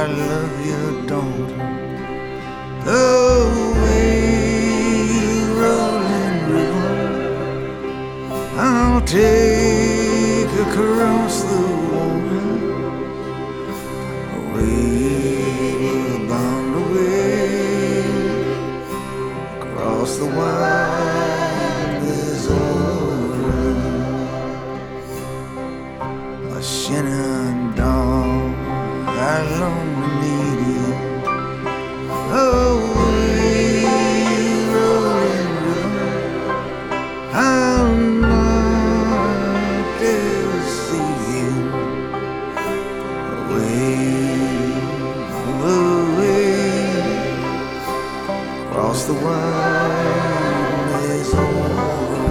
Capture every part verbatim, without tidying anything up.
I love you, daughter. The way you rolling river, I'll take across the water. Away, bound away, across the wide Missouri. A Shenandoah, I long to need you. Away, rolling river, I'm not there to see you. Away, away, across the wide Missouri.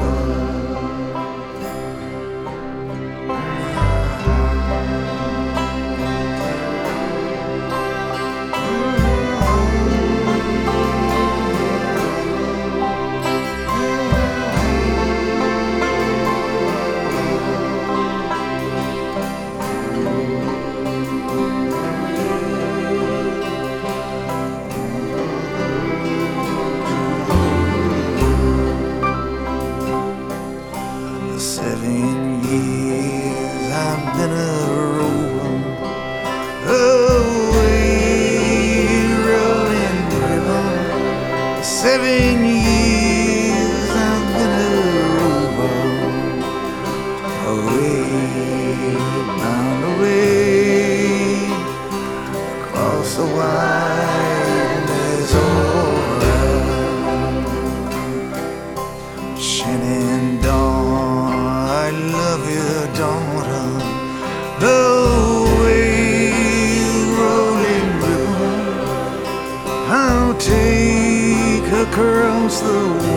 Seven years I've been a rover, away rolling river. Seven years I've been a rover, away, bound away, across the wide Missouri. Shenandoah, I love you, daughter. The way rolling river, I'll take across the